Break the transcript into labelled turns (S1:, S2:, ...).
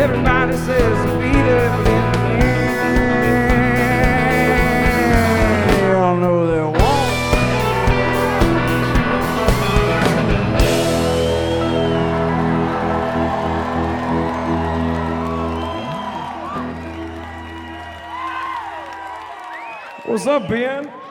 S1: Everybody says the Beatles in the end. Y'all know they won't. What's up, Ben?